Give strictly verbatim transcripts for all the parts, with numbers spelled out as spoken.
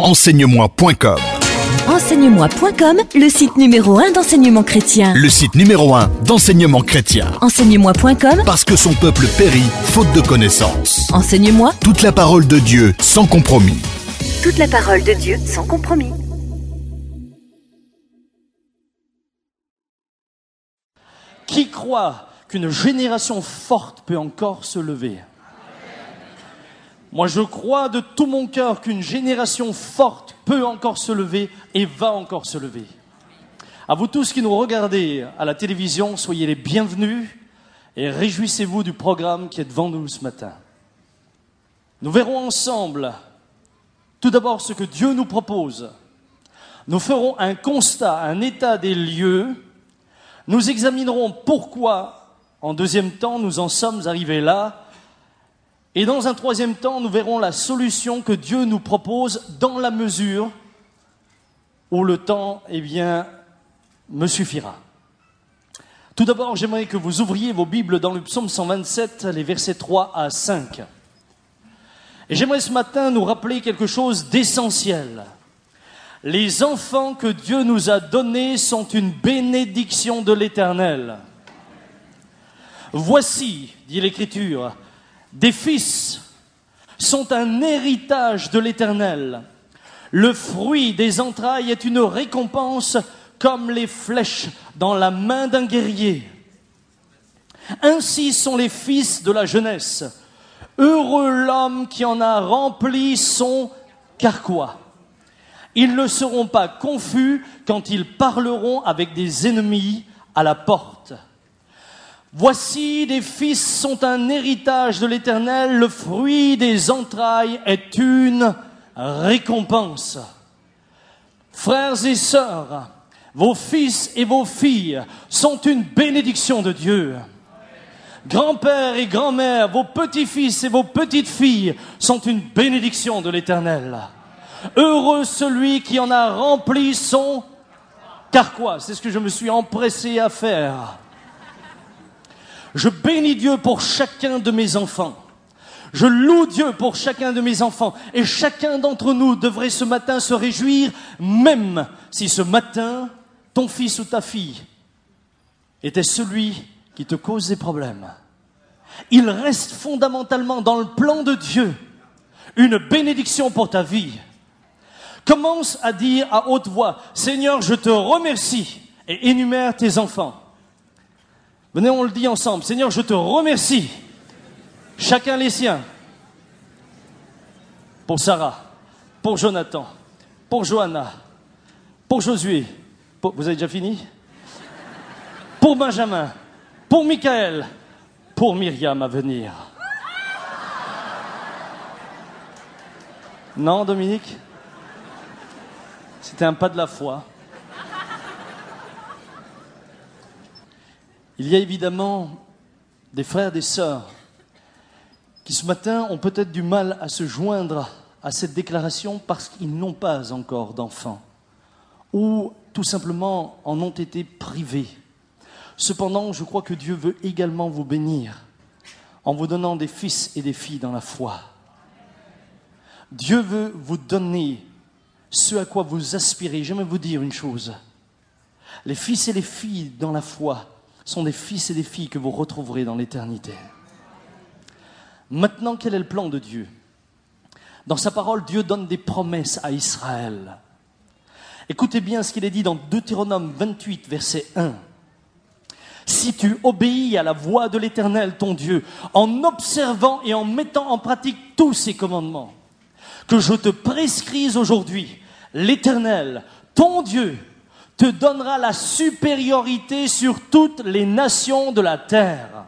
Enseigne-moi point com. Enseigne-moi point com, le site numéro un d'enseignement chrétien. Le site numéro un d'enseignement chrétien. Enseigne-moi point com, Parce que son peuple périt faute de connaissances. Enseigne-moi. Toute la parole de Dieu sans compromis. Toute la parole de Dieu sans compromis. Qui croit qu'une génération forte peut encore se lever? Moi, je crois de tout mon cœur qu'une génération forte peut encore se lever et va encore se lever. À vous tous qui nous regardez à la télévision, soyez les bienvenus et réjouissez-vous du programme qui est devant nous ce matin. Nous verrons ensemble tout d'abord ce que Dieu nous propose. Nous ferons un constat, un état des lieux. Nous examinerons pourquoi, en deuxième temps, nous en sommes arrivés là. Et dans un troisième temps, nous verrons la solution que Dieu nous propose dans la mesure où le temps, eh bien, me suffira. Tout d'abord, j'aimerais que vous ouvriez vos Bibles dans le psaume cent vingt-sept, les versets trois à cinq. Et j'aimerais ce matin nous rappeler quelque chose d'essentiel. Les enfants que Dieu nous a donnés sont une bénédiction de l'Éternel. Voici, dit l'Écriture, des fils sont un héritage de l'Éternel. Le fruit des entrailles est une récompense comme les flèches dans la main d'un guerrier. Ainsi sont les fils de la jeunesse. Heureux l'homme qui en a rempli son carquois. Ils ne seront pas confus quand ils parleront avec des ennemis à la porte. Voici, des fils sont un héritage de l'Éternel, le fruit des entrailles est une récompense. Frères et sœurs, vos fils et vos filles sont une bénédiction de Dieu. Grands-pères et grand-mères, vos petits-fils et vos petites-filles sont une bénédiction de l'Éternel. Heureux celui qui en a rempli son carquois. C'est ce que je me suis empressé à faire. Je bénis Dieu pour chacun de mes enfants. Je loue Dieu pour chacun de mes enfants. Et chacun d'entre nous devrait ce matin se réjouir, même si ce matin, ton fils ou ta fille était celui qui te cause des problèmes. Il reste fondamentalement dans le plan de Dieu une bénédiction pour ta vie. Commence à dire à haute voix, Seigneur, je te remercie, et énumère tes enfants. Venez, on le dit ensemble. Seigneur, je te remercie. Chacun les siens. Pour Sarah, pour Jonathan, pour Johanna, pour Josué. Pour... Vous avez déjà fini? Pour Benjamin, pour Michael, pour Myriam à venir. Non, Dominique? C'était un pas de la foi. Il y a évidemment des frères et des sœurs qui ce matin ont peut-être du mal à se joindre à cette déclaration parce qu'ils n'ont pas encore d'enfants ou tout simplement en ont été privés. Cependant, je crois que Dieu veut également vous bénir en vous donnant des fils et des filles dans la foi. Dieu veut vous donner ce à quoi vous aspirez. J'aimerais vous dire une chose. Les fils et les filles dans la foi sont des fils et des filles que vous retrouverez dans l'éternité. Maintenant, quel est le plan de Dieu? Dans sa parole, Dieu donne des promesses à Israël. Écoutez bien ce qu'il est dit dans Deutéronome vingt-huit, verset un. Si tu obéis à la voix de l'Éternel, ton Dieu, en observant et en mettant en pratique tous ses commandements, que je te prescrise aujourd'hui, l'Éternel, ton Dieu, te donnera la supériorité sur toutes les nations de la terre.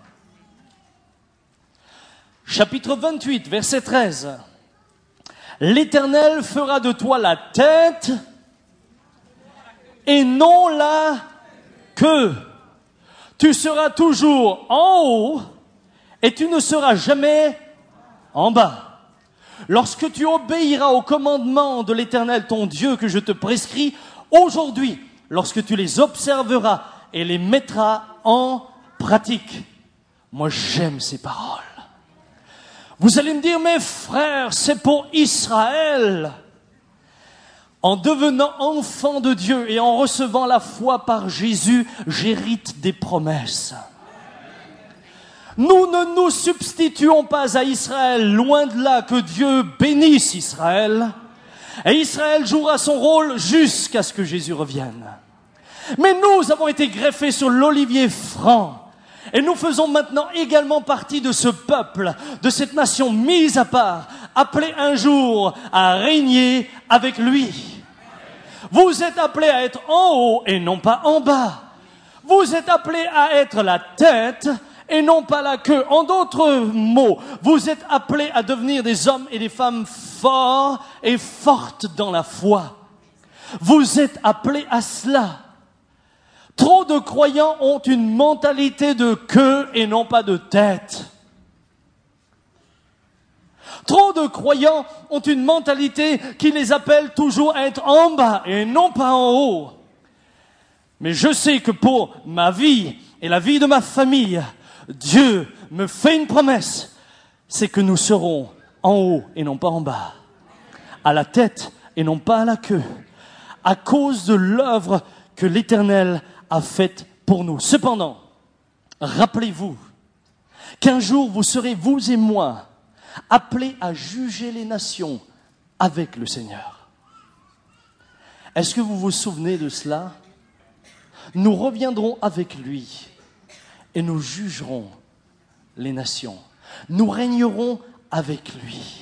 Chapitre vingt-huit, verset treize. L'Éternel fera de toi la tête et non la queue. Tu seras toujours en haut et tu ne seras jamais en bas. Lorsque tu obéiras aux commandements de l'Éternel, ton Dieu, que je te prescris aujourd'hui, lorsque tu les observeras et les mettras en pratique. Moi, j'aime ces paroles. Vous allez me dire, mes frères, c'est pour Israël. En devenant enfant de Dieu et en recevant la foi par Jésus, j'hérite des promesses. Nous ne nous substituons pas à Israël, loin de là, que Dieu bénisse Israël. Et Israël jouera son rôle jusqu'à ce que Jésus revienne. Mais nous avons été greffés sur l'olivier franc. Et nous faisons maintenant également partie de ce peuple, de cette nation mise à part, appelée un jour à régner avec lui. Vous êtes appelés à être en haut et non pas en bas. Vous êtes appelés à être la tête et non pas la queue. En d'autres mots, vous êtes appelés à devenir des hommes et des femmes forts et fortes dans la foi. Vous êtes appelés à cela. Trop de croyants ont une mentalité de queue et non pas de tête. Trop de croyants ont une mentalité qui les appelle toujours à être en bas et non pas en haut. Mais je sais que pour ma vie et la vie de ma famille, Dieu me fait une promesse, c'est que nous serons en haut et non pas en bas, à la tête et non pas à la queue, à cause de l'œuvre que l'Éternel a faite pour nous. Cependant, rappelez-vous qu'un jour vous serez, vous et moi, appelés à juger les nations avec le Seigneur. Est-ce que vous vous souvenez de cela? Nous reviendrons avec lui et nous jugerons les nations. Nous régnerons avec lui.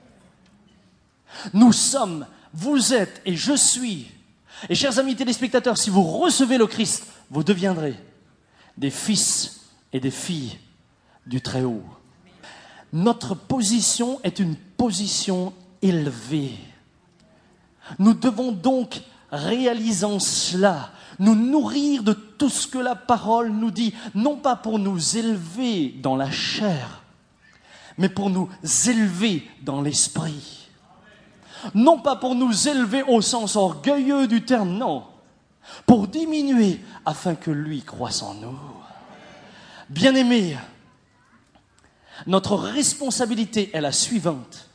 Nous sommes, vous êtes et je suis. Et chers amis téléspectateurs, si vous recevez le Christ, vous deviendrez des fils et des filles du Très-Haut. Notre position est une position élevée. Nous devons donc, réalisant cela, nous nourrir de tout ce que la parole nous dit, non pas pour nous élever dans la chair, mais pour nous élever dans l'esprit. Non pas pour nous élever au sens orgueilleux du terme, non, pour diminuer afin que lui croisse en nous. Bien-aimés, notre responsabilité est la suivante.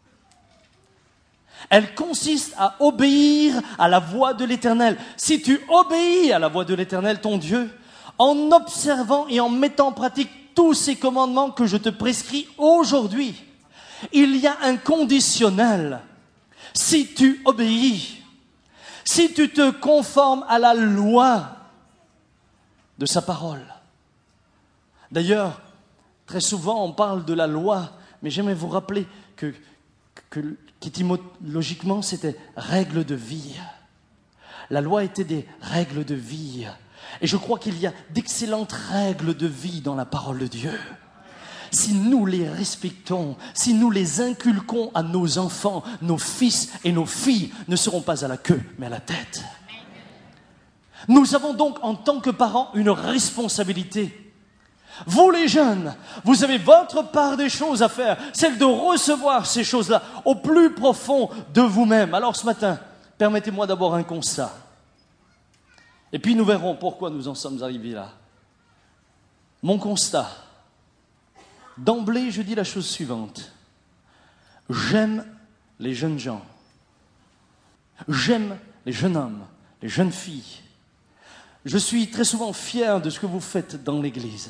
Elle consiste à obéir à la voix de l'Éternel. Si tu obéis à la voix de l'Éternel, ton Dieu, en observant et en mettant en pratique tous ces commandements que je te prescris aujourd'hui, il y a un conditionnel. Si tu obéis, si tu te conformes à la loi de sa parole. D'ailleurs, très souvent, on parle de la loi, mais j'aimerais vous rappeler que, que qu'étymologiquement, c'était règles de vie. La loi était des règles de vie. Et je crois qu'il y a d'excellentes règles de vie dans la parole de Dieu. Si nous les respectons, si nous les inculquons à nos enfants, nos fils et nos filles ne seront pas à la queue, mais à la tête. Nous avons donc, en tant que parents, une responsabilité. Vous les jeunes, vous avez votre part des choses à faire, celle de recevoir ces choses-là au plus profond de vous-même. Alors ce matin, permettez-moi d'abord un constat. Et puis nous verrons pourquoi nous en sommes arrivés là. Mon constat, d'emblée je dis la chose suivante. J'aime les jeunes gens. J'aime les jeunes hommes, les jeunes filles. Je suis très souvent fier de ce que vous faites dans l'église.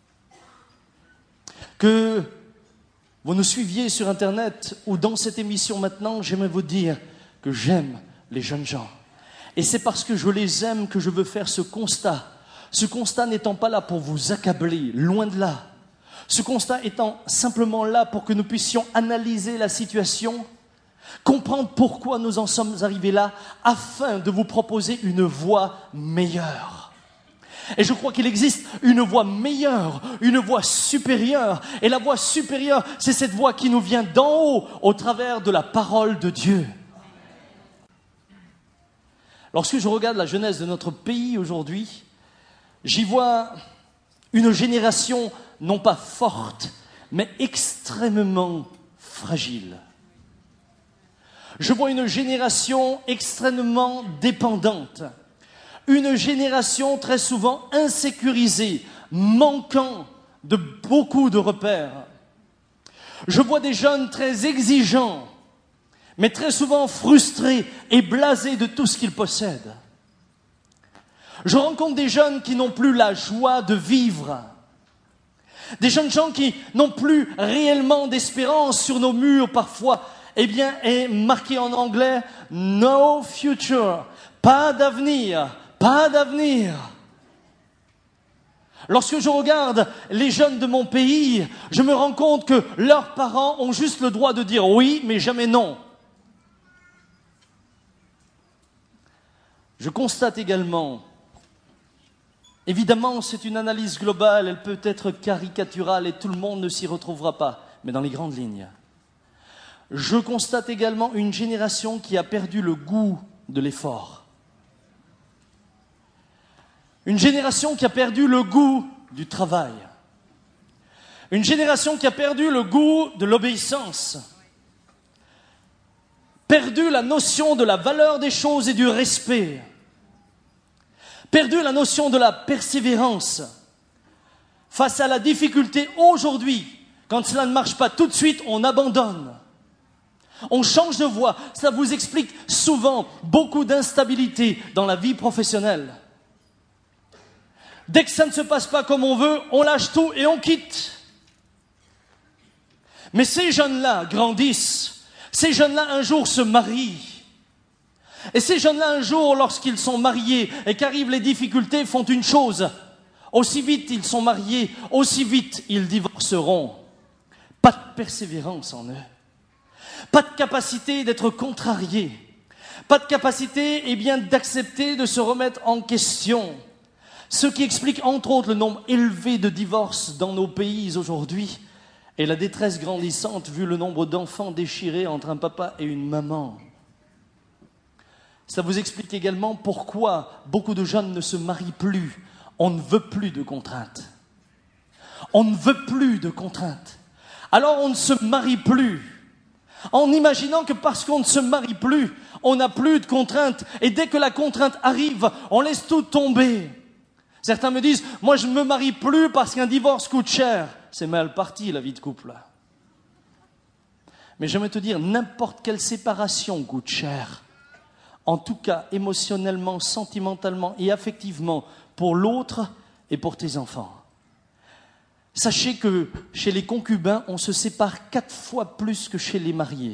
Que vous nous suiviez sur Internet ou dans cette émission maintenant, j'aimerais vous dire que j'aime les jeunes gens. Et c'est parce que je les aime que je veux faire ce constat. Ce constat n'étant pas là pour vous accabler, loin de là. Ce constat étant simplement là pour que nous puissions analyser la situation, comprendre pourquoi nous en sommes arrivés là, afin de vous proposer une voie meilleure. Et je crois qu'il existe une voie meilleure, une voie supérieure. Et la voie supérieure, c'est cette voie qui nous vient d'en haut, au travers de la parole de Dieu. Lorsque je regarde la jeunesse de notre pays aujourd'hui, j'y vois une génération non pas forte, mais extrêmement fragile. Je vois une génération extrêmement dépendante. Une génération très souvent insécurisée, manquant de beaucoup de repères. Je vois des jeunes très exigeants, mais très souvent frustrés et blasés de tout ce qu'ils possèdent. Je rencontre des jeunes qui n'ont plus la joie de vivre. Des jeunes gens qui n'ont plus réellement d'espérance. Sur nos murs, parfois, eh bien, est marqué en anglais « No future », pas d'avenir, pas d'avenir. Lorsque je regarde les jeunes de mon pays, je me rends compte que leurs parents ont juste le droit de dire oui, mais jamais non. Je constate également, évidemment c'est une analyse globale, elle peut être caricaturale et tout le monde ne s'y retrouvera pas, mais dans les grandes lignes. Je constate également une génération qui a perdu le goût de l'effort. Une génération qui a perdu le goût du travail. Une génération qui a perdu le goût de l'obéissance. Perdu la notion de la valeur des choses et du respect. Perdu la notion de la persévérance. Face à la difficulté aujourd'hui, quand cela ne marche pas tout de suite, on abandonne. On change de voie. Ça vous explique souvent beaucoup d'instabilité dans la vie professionnelle. Dès que ça ne se passe pas comme on veut, on lâche tout et on quitte. Mais ces jeunes-là grandissent. Ces jeunes-là un jour se marient. Et ces jeunes-là un jour, lorsqu'ils sont mariés et qu'arrivent les difficultés, font une chose. Aussi vite ils sont mariés, aussi vite ils divorceront. Pas de persévérance en eux. Pas de capacité d'être contrariés. Pas de capacité, eh bien, d'accepter de se remettre en question. Ce qui explique entre autres le nombre élevé de divorces dans nos pays aujourd'hui et la détresse grandissante vu le nombre d'enfants déchirés entre un papa et une maman. Ça vous explique également pourquoi beaucoup de jeunes ne se marient plus. On ne veut plus de contraintes. On ne veut plus de contraintes. Alors on ne se marie plus. En imaginant que parce qu'on ne se marie plus, on n'a plus de contraintes. Et dès que la contrainte arrive, on laisse tout tomber. Certains me disent, moi je ne me marie plus parce qu'un divorce coûte cher. C'est mal parti la vie de couple. Mais j'aimerais te dire, n'importe quelle séparation coûte cher. En tout cas, émotionnellement, sentimentalement et affectivement, pour l'autre et pour tes enfants. Sachez que chez les concubins, on se sépare quatre fois plus que chez les mariés.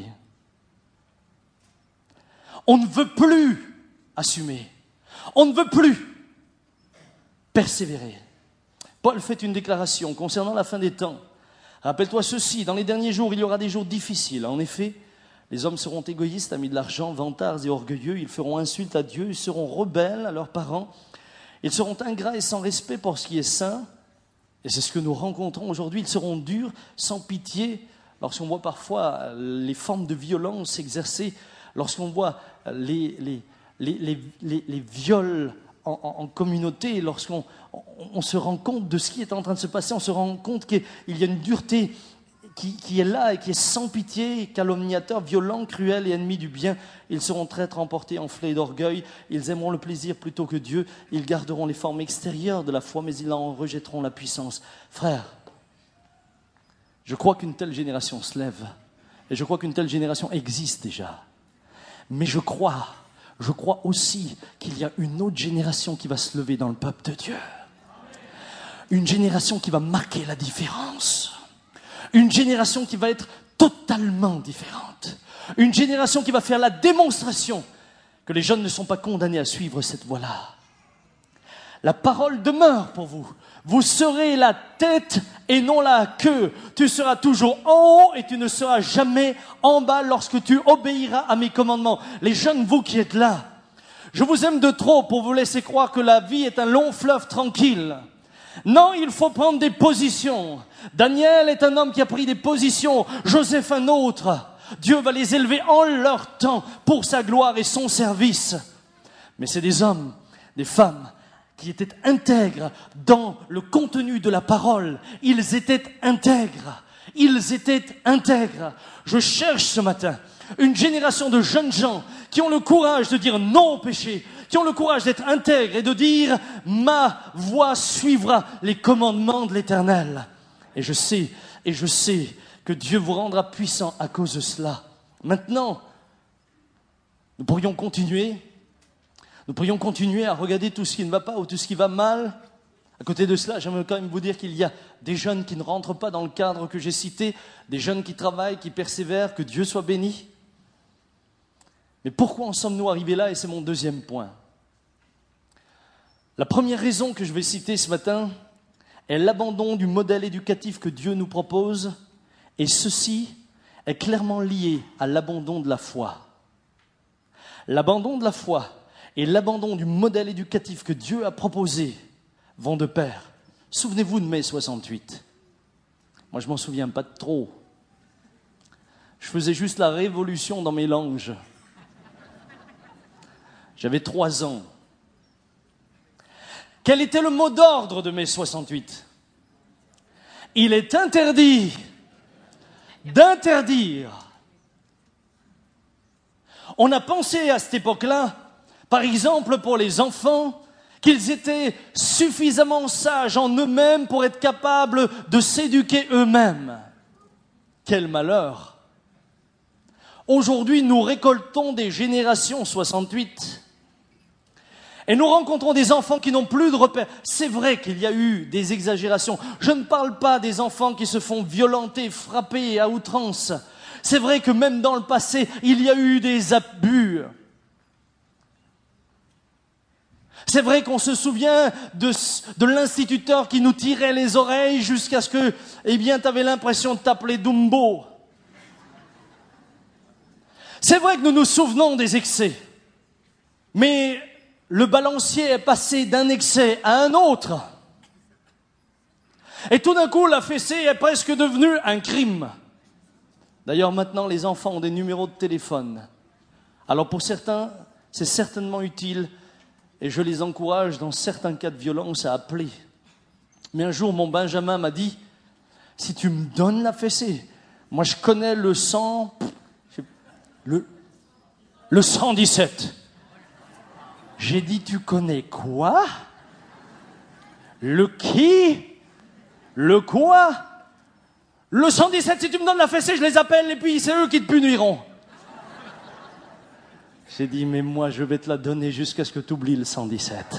On ne veut plus assumer. On ne veut plus persévérer. Paul fait une déclaration concernant la fin des temps. Rappelle-toi ceci, dans les derniers jours, il y aura des jours difficiles. En effet, les hommes seront égoïstes, amis de l'argent, vantards et orgueilleux. Ils feront insulte à Dieu, ils seront rebelles à leurs parents. Ils seront ingrats et sans respect pour ce qui est saint. Et c'est ce que nous rencontrons aujourd'hui. Ils seront durs, sans pitié. Lorsqu'on voit parfois les formes de violence s'exercer, lorsqu'on voit les, les, les, les, les, les viols en, en, en communauté, lorsqu'on on, on se rend compte de ce qui est en train de se passer, on se rend compte qu'il y a une dureté qui, qui est là et qui est sans pitié, calomniateur, violent, cruel et ennemi du bien. Ils seront traîtres, emportés, enflés d'orgueil. Ils aimeront le plaisir plutôt que Dieu. Ils garderont les formes extérieures de la foi, mais ils en rejetteront la puissance. Frères, je crois qu'une telle génération se lève. Et je crois qu'une telle génération existe déjà. Mais je crois, je crois aussi qu'il y a une autre génération qui va se lever dans le peuple de Dieu. Une génération qui va marquer la différence. Une génération qui va être totalement différente. Une génération qui va faire la démonstration que les jeunes ne sont pas condamnés à suivre cette voie-là. La parole demeure pour vous. Vous serez la tête et non la queue. Tu seras toujours en haut et tu ne seras jamais en bas lorsque tu obéiras à mes commandements. Les jeunes, vous qui êtes là, je vous aime de trop pour vous laisser croire que la vie est un long fleuve tranquille. Non, il faut prendre des positions. Daniel est un homme qui a pris des positions. Joseph un autre. Dieu va les élever en leur temps pour sa gloire et son service. Mais c'est des hommes, des femmes qui étaient intègres dans le contenu de la parole. Ils étaient intègres. Ils étaient intègres. Je cherche ce matin une génération de jeunes gens qui ont le courage de dire non au péché, qui ont le courage d'être intègres et de dire « Ma voix suivra les commandements de l'Éternel ». Et je sais, et je sais que Dieu vous rendra puissant à cause de cela. Maintenant, Nous pourrions continuer. Nous pourrions continuer à regarder tout ce qui ne va pas ou tout ce qui va mal. À côté de cela, j'aimerais quand même vous dire qu'il y a des jeunes qui ne rentrent pas dans le cadre que j'ai cité, des jeunes qui travaillent, qui persévèrent, que Dieu soit béni. Mais pourquoi en sommes-nous arrivés là? Et c'est mon deuxième point. La première raison que je vais citer ce matin est l'abandon du modèle éducatif que Dieu nous propose, et ceci est clairement lié à l'abandon de la foi. L'abandon de la foi et l'abandon du modèle éducatif que Dieu a proposé vont de pair. Souvenez-vous de mai soixante-huit. Moi, je m'en souviens pas de trop. Je faisais juste la révolution dans mes langes. J'avais trois ans. Quel était le mot d'ordre de mai soixante-huit? Il est interdit d'interdire. On a pensé à cette époque-là, par exemple pour les enfants, qu'ils étaient suffisamment sages en eux-mêmes pour être capables de s'éduquer eux-mêmes. Quel malheur! Aujourd'hui, nous récoltons des générations soixante-huit. Et nous rencontrons des enfants qui n'ont plus de repères. C'est vrai qu'il y a eu des exagérations. Je ne parle pas des enfants qui se font violenter, frapper à outrance. C'est vrai que même dans le passé, il y a eu des abus. C'est vrai qu'on se souvient de, de l'instituteur qui nous tirait les oreilles jusqu'à ce que, eh bien, tu avais l'impression de t'appeler Dumbo. C'est vrai que nous nous souvenons des excès. Mais le balancier est passé d'un excès à un autre. Et tout d'un coup, la fessée est presque devenue un crime. D'ailleurs, maintenant, les enfants ont des numéros de téléphone. Alors pour certains, c'est certainement utile. Et je les encourage, dans certains cas de violence, à appeler. Mais un jour, mon Benjamin m'a dit, si tu me donnes la fessée, moi je connais le cent, le, le cent dix-sept. J'ai dit, tu connais quoi? Le qui? Le quoi? Le cent dix-sept, si tu me donnes la fessée, je les appelle et puis c'est eux qui te puniront. J'ai dit, mais moi, je vais te la donner jusqu'à ce que tu oublies le cent dix-sept.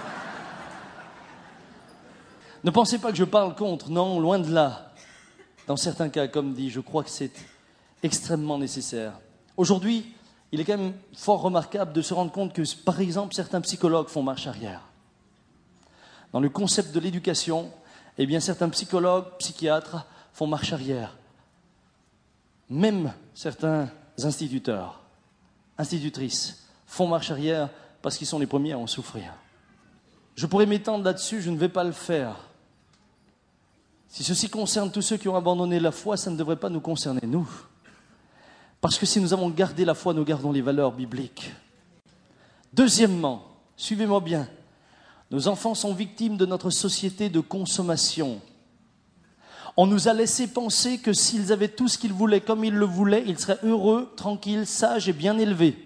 Ne pensez pas que je parle contre, non, loin de là. Dans certains cas, comme dit, je crois que c'est extrêmement nécessaire. Aujourd'hui, il est quand même fort remarquable de se rendre compte que, par exemple, certains psychologues font marche arrière. Dans le concept de l'éducation, eh bien, certains psychologues, psychiatres font marche arrière. Même certains instituteurs, institutrices font marche arrière parce qu'ils sont les premiers à en souffrir. Je pourrais m'étendre là-dessus, je ne vais pas le faire. Si ceci concerne tous ceux qui ont abandonné la foi, ça ne devrait pas nous concerner, nous. Parce que si nous avons gardé la foi, nous gardons les valeurs bibliques. Deuxièmement, suivez-moi bien, nos enfants sont victimes de notre société de consommation. On nous a laissé penser que s'ils avaient tout ce qu'ils voulaient comme ils le voulaient, ils seraient heureux, tranquilles, sages et bien élevés.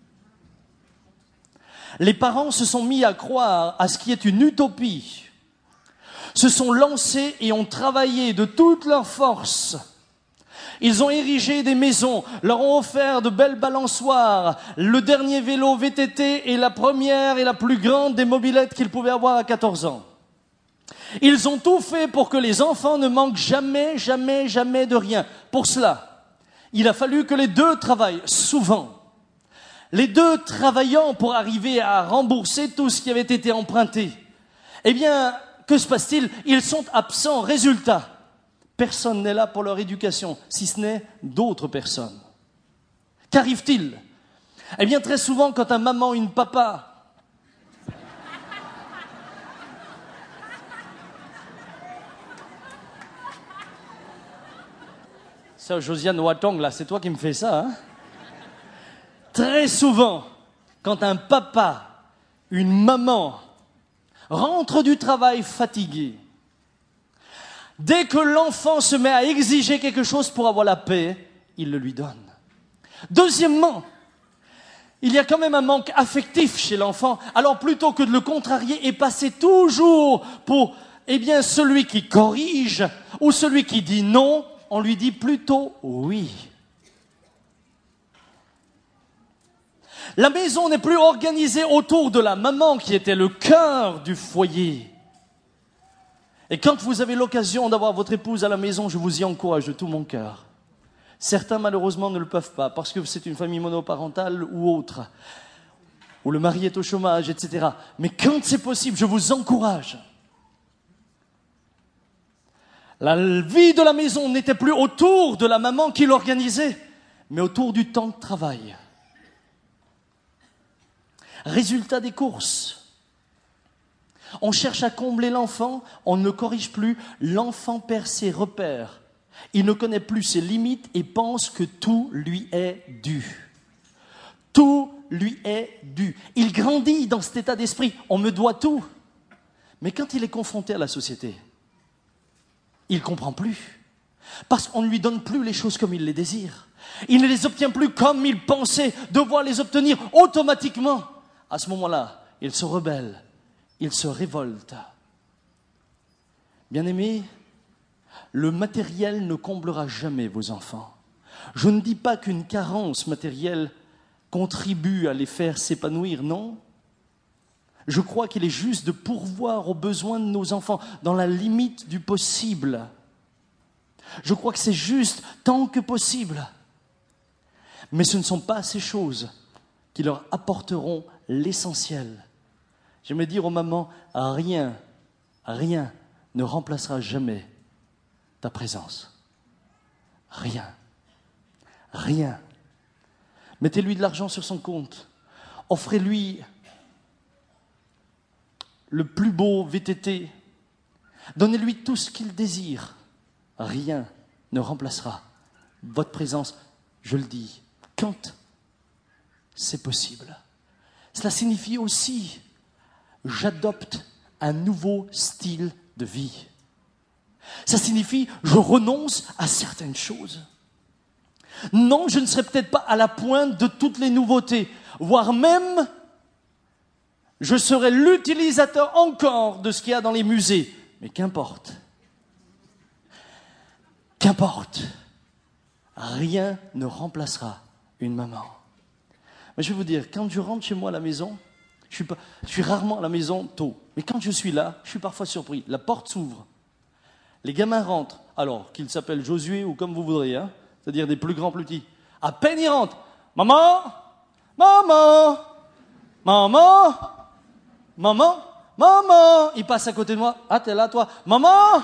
Les parents se sont mis à croire à ce qui est une utopie, se sont lancés et ont travaillé de toute leur force. Ils ont érigé des maisons, leur ont offert de belles balançoires, le dernier vélo V T T et la première et la plus grande des mobylettes qu'ils pouvaient avoir à quatorze ans. Ils ont tout fait pour que les enfants ne manquent jamais, jamais, jamais de rien. Pour cela, il a fallu que les deux travaillent souvent. Les deux travaillant pour arriver à rembourser tout ce qui avait été emprunté. Eh bien, que se passe-t-il? Ils sont absents. Résultat, personne n'est là pour leur éducation, si ce n'est d'autres personnes. Qu'arrive-t-il? Eh bien, très souvent, quand un maman, une papa ça, Josiane Watong, là, c'est toi qui me fais ça, hein? Très souvent, quand un papa, une maman, rentre du travail fatigué, dès que l'enfant se met à exiger quelque chose pour avoir la paix, il le lui donne. Deuxièmement, il y a quand même un manque affectif chez l'enfant. Alors plutôt que de le contrarier et passer toujours pour, eh bien, celui qui corrige ou celui qui dit non, on lui dit plutôt oui. La maison n'est plus organisée autour de la maman qui était le cœur du foyer. Et quand vous avez l'occasion d'avoir votre épouse à la maison, je vous y encourage de tout mon cœur. Certains, malheureusement, ne le peuvent pas parce que c'est une famille monoparentale ou autre, où le mari est au chômage, et cetera. Mais quand c'est possible, je vous encourage. La vie de la maison n'était plus autour de la maman qui l'organisait, mais autour du temps de travail. Résultat des courses. On cherche à combler l'enfant, on ne le corrige plus. L'enfant perd ses repères. Il ne connaît plus ses limites et pense que tout lui est dû. Tout lui est dû. Il grandit dans cet état d'esprit. On me doit tout. Mais quand il est confronté à la société, il ne comprend plus. Parce qu'on ne lui donne plus les choses comme il les désire. Il ne les obtient plus comme il pensait devoir les obtenir automatiquement. À ce moment-là, il se rebelle. Il se révolte. Bien-aimés, le matériel ne comblera jamais vos enfants. Je ne dis pas qu'une carence matérielle contribue à les faire s'épanouir, non. Je crois qu'il est juste de pourvoir aux besoins de nos enfants dans la limite du possible. Je crois que c'est juste tant que possible. Mais ce ne sont pas ces choses qui leur apporteront l'essentiel. J'aimerais dire aux mamans, rien, rien ne remplacera jamais ta présence. Rien. Rien. Mettez-lui de l'argent sur son compte. Offrez-lui le plus beau V T T. Donnez-lui tout ce qu'il désire. Rien ne remplacera votre présence, je le dis, quand c'est possible. Cela signifie aussi, j'adopte un nouveau style de vie. Ça signifie, je renonce à certaines choses. Non, je ne serai peut-être pas à la pointe de toutes les nouveautés, voire même, je serai l'utilisateur encore de ce qu'il y a dans les musées. Mais qu'importe. Qu'importe. Rien ne remplacera une maman. Mais je vais vous dire, quand je rentre chez moi à la maison, je suis, pas, je suis rarement à la maison tôt. Mais quand je suis là, je suis parfois surpris. La porte s'ouvre. Les gamins rentrent, alors qu'ils s'appellent Josué ou comme vous voudrez, hein, c'est-à-dire des plus grands, plus petits. À peine ils rentrent. Maman, maman, maman, maman, maman. Ils passent à côté de moi. Ah, t'es là, toi. Maman.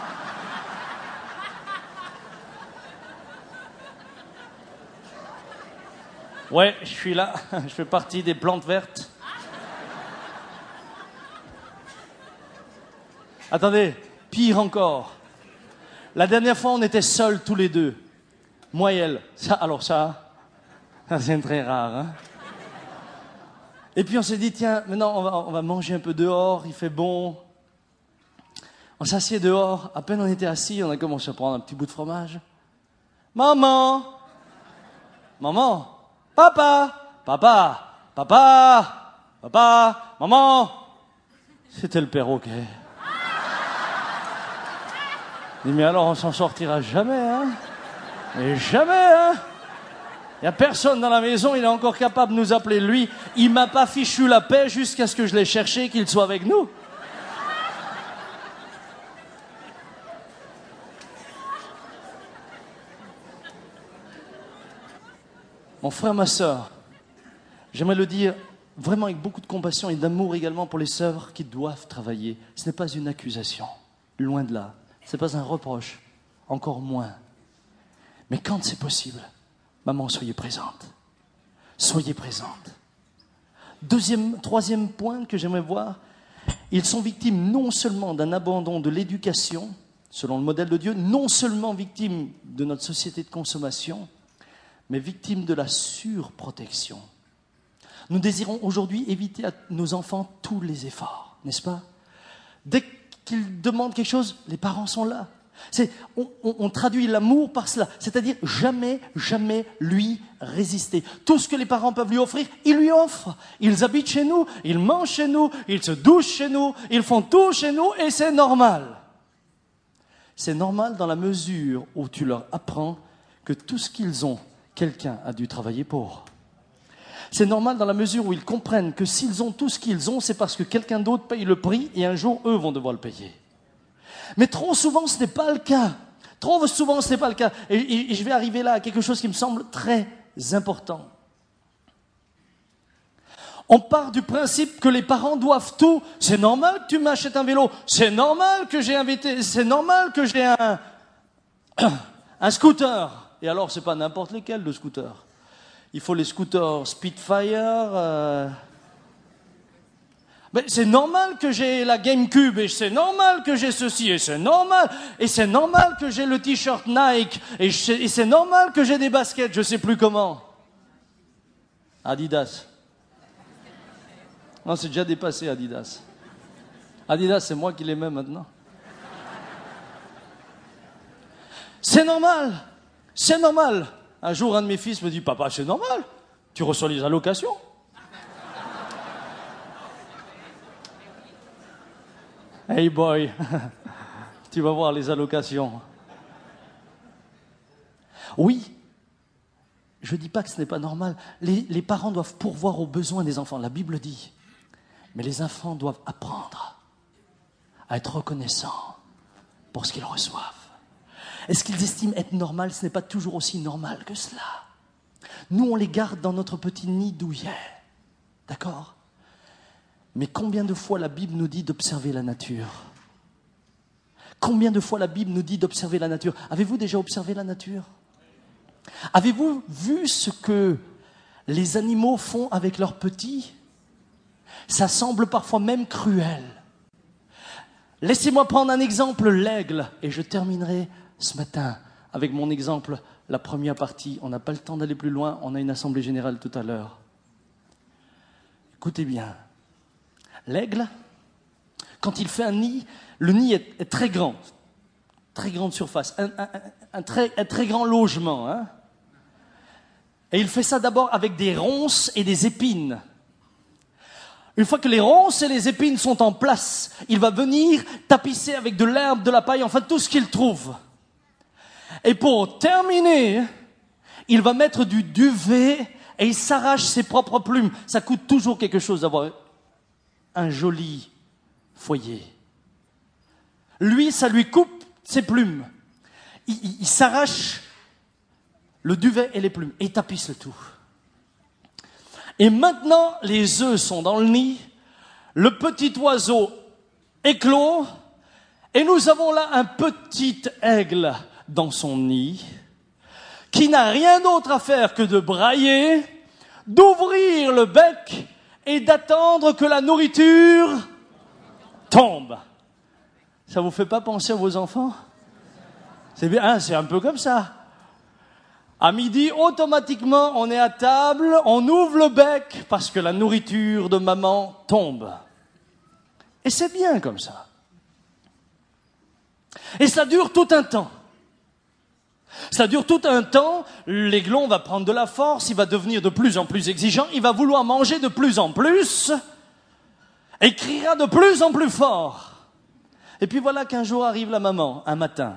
Ouais, je suis là. Je fais partie des plantes vertes. Attendez, pire encore. La dernière fois, on était seuls tous les deux. Moi et elle. Ça, alors ça, c'est très rare. Hein. Et puis on s'est dit, tiens, maintenant on va, on va manger un peu dehors, il fait bon. On s'assied dehors. À peine on était assis, on a commencé à prendre un petit bout de fromage. Maman, maman, papa, papa, papa, papa, maman. C'était le perroquet. Mais alors on s'en sortira jamais, hein. Et jamais, hein. Il n'y a personne dans la maison, il est encore capable de nous appeler lui. Il m'a pas fichu la paix jusqu'à ce que je l'ai cherché, qu'il soit avec nous. Mon frère, ma sœur, j'aimerais le dire vraiment avec beaucoup de compassion et d'amour également pour les sœurs qui doivent travailler. Ce n'est pas une accusation, loin de là. Ce n'est pas un reproche, encore moins. Mais quand c'est possible, maman, soyez présente. Soyez présente. Deuxième, troisième point que j'aimerais voir, ils sont victimes non seulement d'un abandon de l'éducation, selon le modèle de Dieu, non seulement victimes de notre société de consommation, mais victimes de la surprotection. Nous désirons aujourd'hui éviter à nos enfants tous les efforts, n'est-ce pas? Dès qu'ils demandent quelque chose, les parents sont là. C'est, on, on, on traduit l'amour par cela, c'est-à-dire jamais, jamais lui résister. Tout ce que les parents peuvent lui offrir, ils lui offrent. Ils habitent chez nous, ils mangent chez nous, ils se douchent chez nous, ils font tout chez nous et c'est normal. C'est normal dans la mesure où tu leur apprends que tout ce qu'ils ont, quelqu'un a dû travailler pour. C'est normal dans la mesure où ils comprennent que s'ils ont tout ce qu'ils ont, c'est parce que quelqu'un d'autre paye le prix et un jour, eux vont devoir le payer. Mais trop souvent, ce n'est pas le cas. Trop souvent, ce n'est pas le cas. Et, et, et je vais arriver là à quelque chose qui me semble très important. On part du principe que les parents doivent tout. C'est normal que tu m'achètes un vélo. C'est normal que j'ai invité. C'est normal que j'ai un, un scooter. Et alors, c'est pas n'importe lesquels de scooters. Il faut les scooters Spitfire. Euh... Mais c'est normal que j'ai la GameCube. Et c'est normal que j'ai ceci. Et c'est normal. Et c'est normal que j'ai le t-shirt Nike. Et c'est normal que j'ai des baskets. Je sais plus comment. Adidas. Non, c'est déjà dépassé Adidas. Adidas, c'est moi qui les mets maintenant. C'est normal. C'est normal. Un jour, un de mes fils me dit, papa, c'est normal. Tu reçois les allocations. Hey boy, tu vas voir les allocations. Oui. Je ne dis pas que ce n'est pas normal. Les, les parents doivent pourvoir aux besoins des enfants. La Bible dit. Mais les enfants doivent apprendre à être reconnaissants pour ce qu'ils reçoivent. Et ce qu'ils estiment être normal, ce n'est pas toujours aussi normal que cela. Nous, on les garde dans notre petit nid douillet. D'accord ? Mais combien de fois la Bible nous dit d'observer la nature ? Combien de fois la Bible nous dit d'observer la nature ? Avez-vous déjà observé la nature ? Avez-vous vu ce que les animaux font avec leurs petits ? Ça semble parfois même cruel. Laissez-moi prendre un exemple, l'aigle. Et je terminerai ce matin avec mon exemple, la première partie. On n'a pas le temps d'aller plus loin, on a une assemblée générale tout à l'heure. Écoutez bien. L'aigle, quand il fait un nid, le nid est, est très grand. Très grande surface. Un, un, un, très, un très grand logement. Hein. Et il fait ça d'abord avec des ronces et des épines. Une fois que les ronces et les épines sont en place, il va venir tapisser avec de l'herbe, de la paille, enfin tout ce qu'il trouve. Et pour terminer, il va mettre du duvet et il s'arrache ses propres plumes. Ça coûte toujours quelque chose d'avoir un joli foyer. Lui, ça lui coupe ses plumes. Il, il, il s'arrache le duvet et les plumes et il tapisse le tout. Et maintenant, les œufs sont dans le nid, le petit oiseau éclot, et nous avons là un petit aigle dans son nid, qui n'a rien d'autre à faire que de brailler, d'ouvrir le bec et d'attendre que la nourriture tombe. Ça vous fait pas penser à vos enfants ? C'est bien, hein, c'est un peu comme ça. À midi, automatiquement, on est à table, on ouvre le bec parce que la nourriture de maman tombe. Et c'est bien comme ça. Et ça dure tout un temps. Ça dure tout un temps, l'aiglon va prendre de la force, il va devenir de plus en plus exigeant, il va vouloir manger de plus en plus, et criera de plus en plus fort. Et puis voilà qu'un jour arrive la maman, un matin.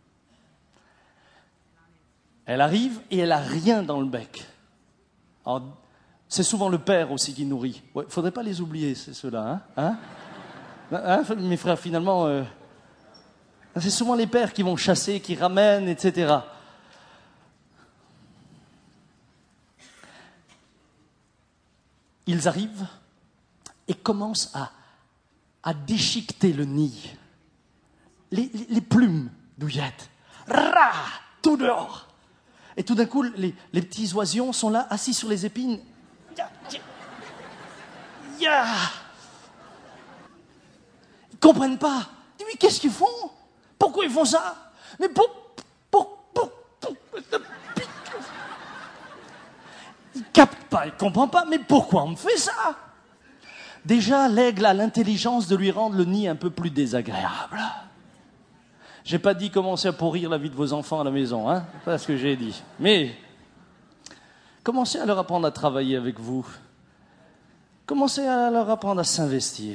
Elle arrive et elle n'a rien dans le bec. Alors, c'est souvent le père aussi qui nourrit. Il ouais, ne faudrait pas les oublier, c'est ceux-là. Hein, hein, hein mes frères, finalement, euh, c'est souvent les pères qui vont chasser, qui ramènent, et cetera. Ils arrivent et commencent à, à déchiqueter le nid. Les, les, les plumes douillettes. Rah, tout dehors. Et tout d'un coup, les, les petits oisillons sont là, assis sur les épines. Ya, ya, ya. Ils ne comprennent pas. Ils disent, mais qu'est-ce qu'ils font ? Pourquoi ils font ça ? Mais pour... pour, pour, pour, pour ils ne captent pas, ils ne comprennent pas. Mais pourquoi on me fait ça ? Déjà, l'aigle a l'intelligence de lui rendre le nid un peu plus désagréable. J'ai pas dit commencez à pourrir la vie de vos enfants à la maison, hein, c'est pas ce que j'ai dit. Mais commencez à leur apprendre à travailler avec vous. Commencez à leur apprendre à s'investir.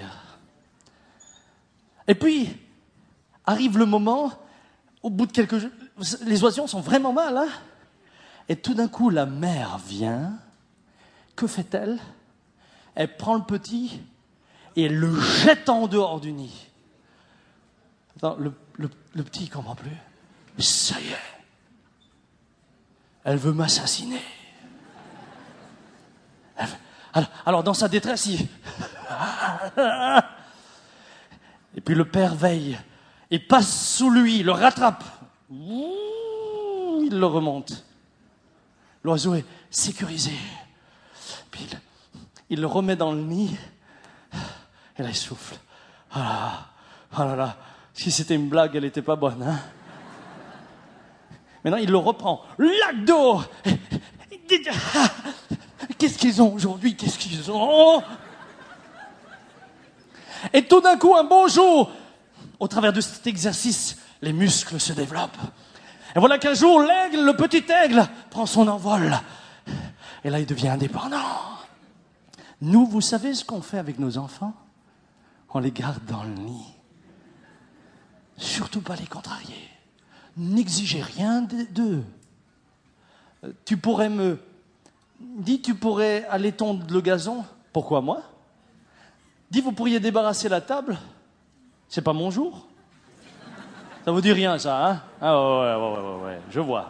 Et puis arrive le moment, au bout de quelques jours, les oisillons sont vraiment mal, hein. Et tout d'un coup, la mère vient, que fait-elle? Elle prend le petit et elle le jette en dehors du nid. Attends, le, le, le petit ne comprend plus. Ça y est. Elle veut m'assassiner. Elle veut... alors, alors, dans sa détresse, il... Et puis le père veille et passe sous lui, le rattrape. Il le remonte. L'oiseau est sécurisé. Puis il, il le remet dans le nid. Et là, il souffle. Ah là là, ah là là. Si c'était une blague, elle n'était pas bonne. Hein? Maintenant, il le reprend. Lac d'eau. Qu'est-ce qu'ils ont aujourd'hui? Qu'est-ce qu'ils ont? Et tout d'un coup, un beau jour, au travers de cet exercice, les muscles se développent. Et voilà qu'un jour, l'aigle, le petit aigle, prend son envol. Et là, il devient indépendant. Nous, vous savez ce qu'on fait avec nos enfants? On les garde dans le nid. Surtout pas les contrarier. N'exigez rien d'eux. Tu pourrais me... Dis, tu pourrais aller tondre le gazon? Pourquoi moi? Dis, vous pourriez débarrasser la table? C'est pas mon jour? Ça vous dit rien, ça, hein? Ah ouais, ouais, ouais, ouais, ouais, je vois.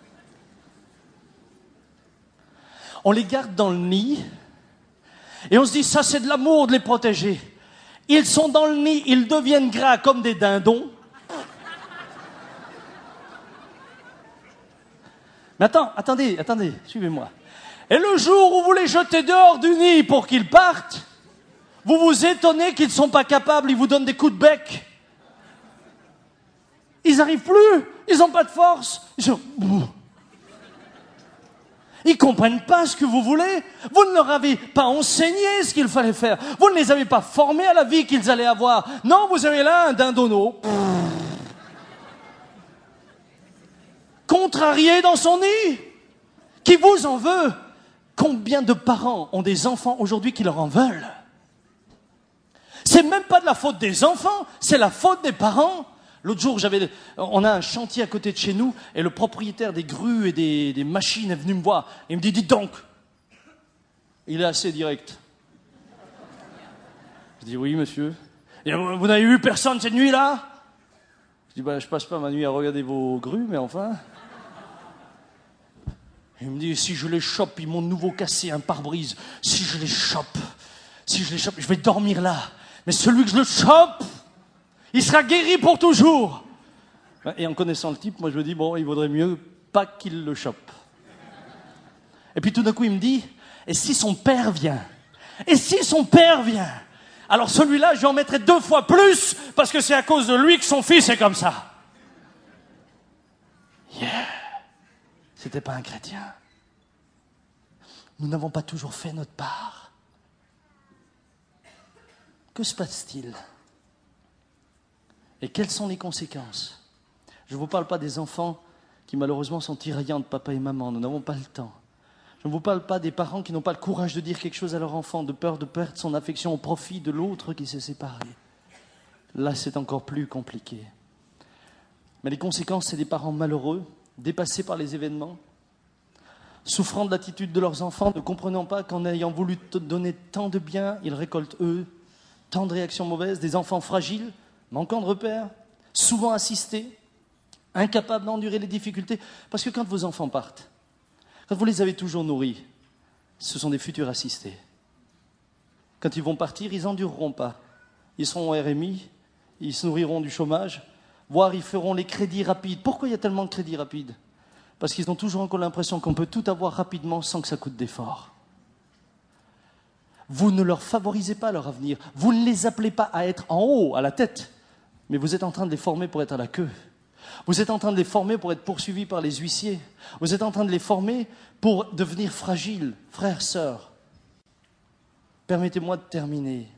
On les garde dans le nid et on se dit, ça c'est de l'amour de les protéger. Ils sont dans le nid, ils deviennent gras comme des dindons. Mais attends, attendez, attendez, suivez-moi. Et le jour où vous les jetez dehors du nid pour qu'ils partent, vous vous étonnez qu'ils ne sont pas capables, ils vous donnent des coups de bec. Ils n'arrivent plus, ils n'ont pas de force. Ils sont... Ils ne comprennent pas ce que vous voulez. Vous ne leur avez pas enseigné ce qu'il fallait faire. Vous ne les avez pas formés à la vie qu'ils allaient avoir. Non, vous avez là un dindonneau. Contrarié dans son nid. Qui vous en veut? Combien de parents ont des enfants aujourd'hui qui leur en veulent? C'est même pas de la faute des enfants, c'est la faute des parents. L'autre jour, j'avais, on a un chantier à côté de chez nous et le propriétaire des grues et des, des machines est venu me voir. Il me dit, dites donc. Il est assez direct. Je dis, oui, monsieur. Et vous n'avez vu personne cette nuit-là? Je dis, bah, je passe pas ma nuit à regarder vos grues, mais enfin... Il me dit, si je les chope, ils m'ont de nouveau cassé un pare-brise. Si je les chope, si je les chope, je vais dormir là. Mais celui que je le chope, il sera guéri pour toujours. Et en connaissant le type, moi je me dis, bon, il vaudrait mieux pas qu'il le chope. Et puis tout d'un coup, il me dit, et si son père vient? Et si son père vient? Alors celui-là, je lui en mettrai deux fois plus, parce que c'est à cause de lui que son fils est comme ça. Yeah. C'était pas un chrétien. Nous n'avons pas toujours fait notre part. Que se passe-t-il? Et quelles sont les conséquences? Je ne vous parle pas des enfants qui malheureusement sont tiraillants de papa et maman. Nous n'avons pas le temps. Je ne vous parle pas des parents qui n'ont pas le courage de dire quelque chose à leur enfant, de peur de perdre son affection au profit de l'autre qui s'est séparé. Là, c'est encore plus compliqué. Mais les conséquences, c'est des parents malheureux, dépassés par les événements, souffrant de l'attitude de leurs enfants, ne comprenant pas qu'en ayant voulu te donner tant de bien, ils récoltent eux tant de réactions mauvaises, des enfants fragiles, manquant de repères, souvent assistés, incapables d'endurer les difficultés. Parce que quand vos enfants partent, quand vous les avez toujours nourris, ce sont des futurs assistés. Quand ils vont partir, ils n'endureront pas. Ils seront au R M I, ils se nourriront du chômage, voire ils feront les crédits rapides. Pourquoi il y a tellement de crédits rapides? Parce qu'ils ont toujours encore l'impression qu'on peut tout avoir rapidement sans que ça coûte d'efforts. Vous ne leur favorisez pas leur avenir. Vous ne les appelez pas à être en haut, à la tête, mais vous êtes en train de les former pour être à la queue. Vous êtes en train de les former pour être poursuivis par les huissiers. Vous êtes en train de les former pour devenir fragiles, frères, sœurs. Permettez-moi de terminer.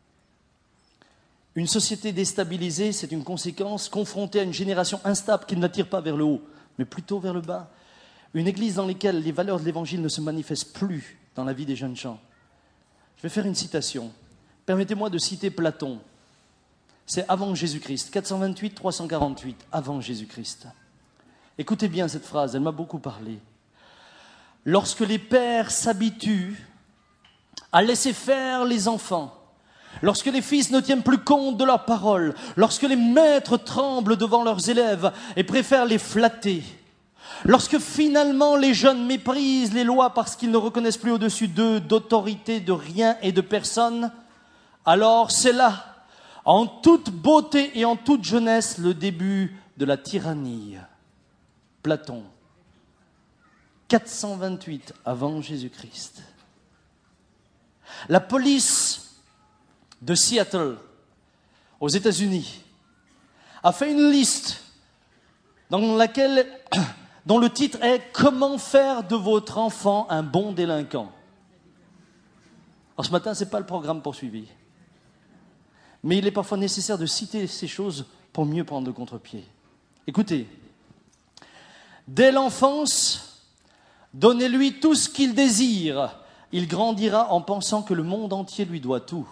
Une société déstabilisée, c'est une conséquence, confrontée à une génération instable qui ne l'attire pas vers le haut, mais plutôt vers le bas. Une église dans laquelle les valeurs de l'évangile ne se manifestent plus dans la vie des jeunes gens. Je vais faire une citation. Permettez-moi de citer Platon. C'est avant Jésus-Christ, quatre cent vingt-huit trois cent quarante-huit, avant Jésus-Christ. Écoutez bien cette phrase, elle m'a beaucoup parlé. Lorsque les pères s'habituent à laisser faire les enfants, lorsque les fils ne tiennent plus compte de leurs paroles, lorsque les maîtres tremblent devant leurs élèves et préfèrent les flatter, lorsque finalement les jeunes méprisent les lois parce qu'ils ne reconnaissent plus au-dessus d'eux d'autorité, de rien et de personne, alors c'est là, en toute beauté et en toute jeunesse, le début de la tyrannie. Platon, quatre cent vingt-huit avant Jésus-Christ. La police de Seattle, aux États-Unis, a fait une liste dans laquelle, dont le titre est « Comment faire de votre enfant un bon délinquant ?» Alors ce matin, ce n'est pas le programme poursuivi. Mais il est parfois nécessaire de citer ces choses pour mieux prendre le contre-pied. Écoutez, dès l'enfance, donnez-lui tout ce qu'il désire. Il grandira en pensant que le monde entier lui doit tout.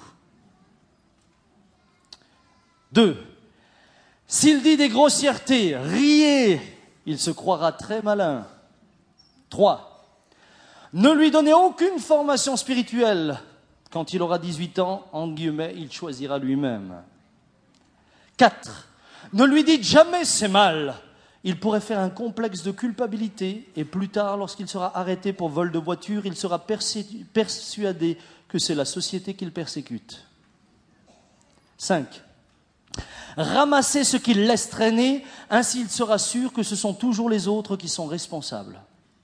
Deux, s'il dit des grossièretés, riez, il se croira très malin. Trois, ne lui donnez aucune formation spirituelle. Quand il aura dix-huit ans, en guillemets, il choisira lui-même. Quatre, ne lui dites jamais c'est mal. Il pourrait faire un complexe de culpabilité et plus tard, lorsqu'il sera arrêté pour vol de voiture, il sera persuadé que c'est la société qu'il persécute. Cinq, ramassez ce qu'il laisse traîner, ainsi il sera sûr que ce sont toujours les autres qui sont responsables.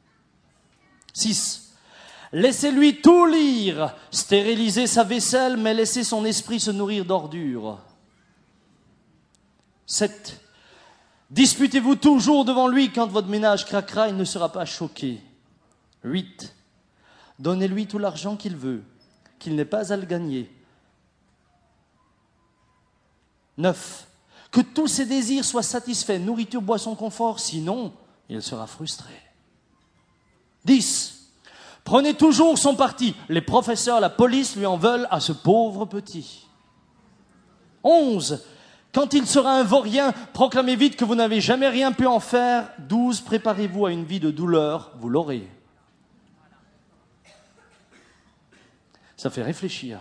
Six, laissez-lui tout lire, stérilisez sa vaisselle, mais laissez son esprit se nourrir d'ordures. Sept, disputez-vous toujours devant lui, quand votre ménage craquera, il ne sera pas choqué. Huit, donnez-lui tout l'argent qu'il veut, qu'il n'ait pas à le gagner. Neuf, que tous ses désirs soient satisfaits, nourriture, boisson, confort, sinon il sera frustré. Dix, prenez toujours son parti. Les professeurs, la police lui en veulent à ce pauvre petit. Onze, quand il sera un vaurien, proclamez vite que vous n'avez jamais rien pu en faire. Douze, préparez-vous à une vie de douleur, vous l'aurez. Ça fait réfléchir.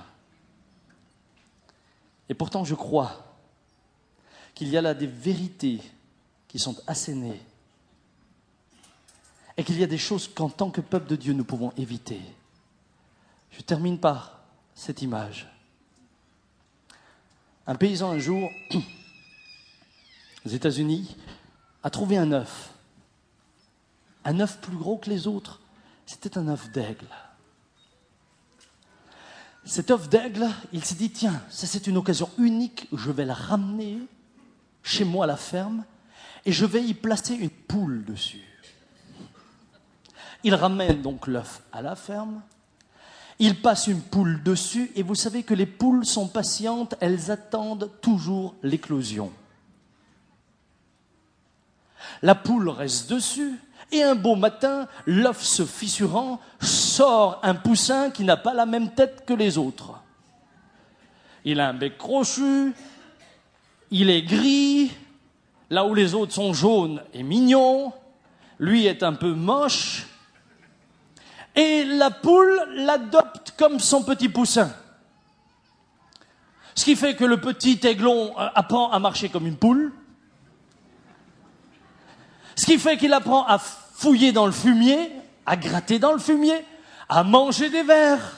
Et pourtant, je crois qu'il y a là des vérités qui sont assénées et qu'il y a des choses qu'en tant que peuple de Dieu, nous pouvons éviter. Je termine par cette image. Un paysan, un jour, aux États-Unis, a trouvé un œuf. Un œuf plus gros que les autres. C'était un œuf d'aigle. Cet œuf d'aigle, il s'est dit, tiens, ça c'est une occasion unique, je vais le ramener chez moi à la ferme et je vais y placer une poule dessus. Il ramène donc l'œuf à la ferme, il passe une poule dessus et vous savez que les poules sont patientes, elles attendent toujours l'éclosion. La poule reste dessus et un beau matin, l'œuf se fissurant, sort un poussin qui n'a pas la même tête que les autres. Il a un bec crochu, il est gris, là où les autres sont jaunes et mignons, lui est un peu moche, et la poule l'adopte comme son petit poussin. Ce qui fait que le petit aiglon apprend à marcher comme une poule, ce qui fait qu'il apprend à fouiller dans le fumier, à gratter dans le fumier, à manger des vers,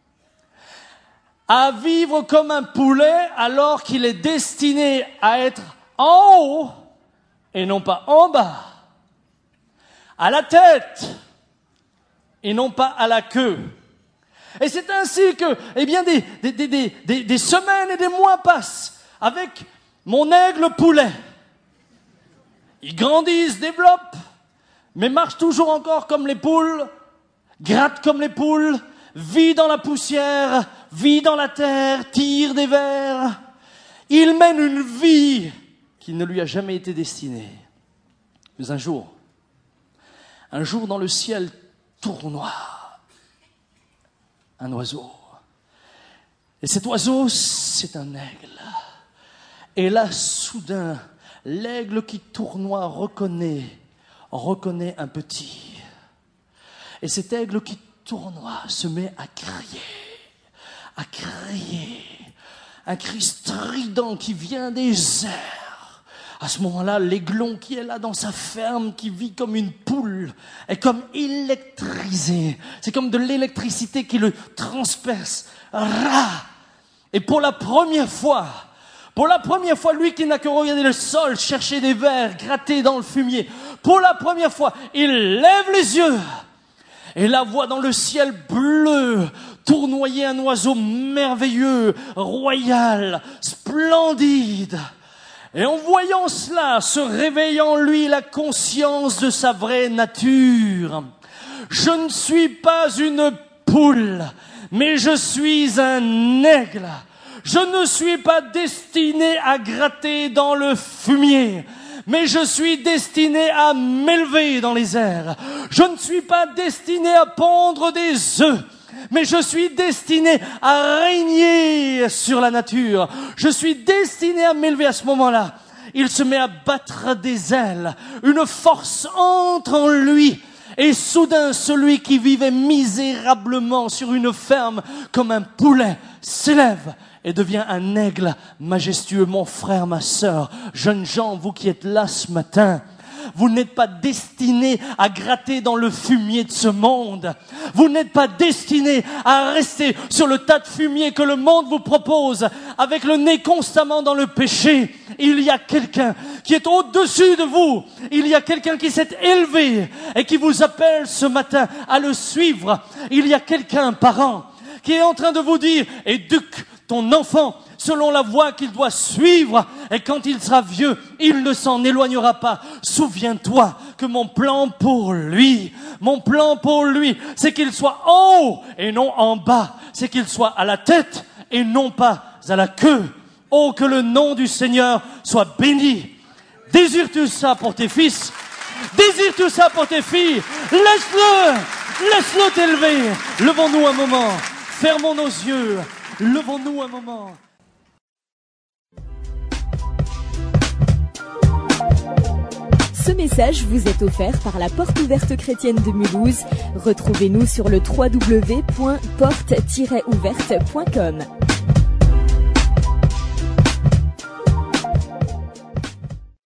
à vivre comme un poulet alors qu'il est destiné à être en haut et non pas en bas, à la tête et non pas à la queue. Et c'est ainsi que, eh bien, des, des, des, des, des semaines et des mois passent avec mon aigle poulet. Il grandit, il se développe, mais marche toujours encore comme les poules, gratte comme les poules, vit dans la poussière, vit dans la terre, tire des vers. Il mène une vie qui ne lui a jamais été destinée. Mais un jour, un jour dans le ciel tournoie, un oiseau. Et cet oiseau, c'est un aigle. Et là, soudain, l'aigle qui tournoie reconnaît, reconnaît un petit. Et cet aigle qui tournoie se met à crier. à crier. Un cri strident qui vient des airs. À ce moment-là, l'aiglon qui est là dans sa ferme, qui vit comme une poule, est comme électrisé. C'est comme de l'électricité qui le transperce. Rah! Et pour la première fois, pour la première fois, lui qui n'a que regardé le sol, chercher des vers, gratter dans le fumier, pour la première fois, il lève les yeux et la voit dans le ciel bleu tournoyer un oiseau merveilleux, royal, splendide. Et en voyant cela, se réveille en lui la conscience de sa vraie nature. Je ne suis pas une poule, mais je suis un aigle. Je ne suis pas destiné à gratter dans le fumier, mais je suis destiné à m'élever dans les airs. Je ne suis pas destiné à pondre des œufs, mais je suis destiné à régner sur la nature. Je suis destiné à m'élever. À ce moment-là, il se met à battre des ailes. Une force entre en lui. Et soudain, celui qui vivait misérablement sur une ferme comme un poulet s'élève et devient un aigle majestueux. Mon frère, ma sœur, jeunes gens, vous qui êtes là ce matin, vous n'êtes pas destinés à gratter dans le fumier de ce monde. Vous n'êtes pas destinés à rester sur le tas de fumier que le monde vous propose, avec le nez constamment dans le péché. Il y a quelqu'un qui est au-dessus de vous. Il y a quelqu'un qui s'est élevé et qui vous appelle ce matin à le suivre. Il y a quelqu'un, parent, qui est en train de vous dire « Éduque ton enfant selon la voie qu'il doit suivre, et quand il sera vieux, il ne s'en éloignera pas. Souviens-toi que mon plan pour lui, mon plan pour lui, c'est qu'il soit en haut et non en bas. C'est qu'il soit à la tête et non pas à la queue. Oh, que le nom du Seigneur soit béni. Désires-tu ça pour tes fils? Désires-tu ça pour tes filles? Laisse-le, laisse-le t'élever. Levons-nous un moment, fermons nos yeux, levons-nous un moment. Ce message vous est offert par la Porte Ouverte Chrétienne de Mulhouse. Retrouvez-nous sur le w w w point porte tiret ouverte point com.